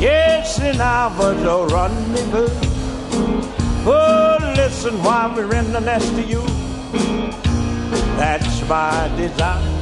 Yes, and I was a rendezvous. Oh, listen while we're in the nest of you. That's my desire.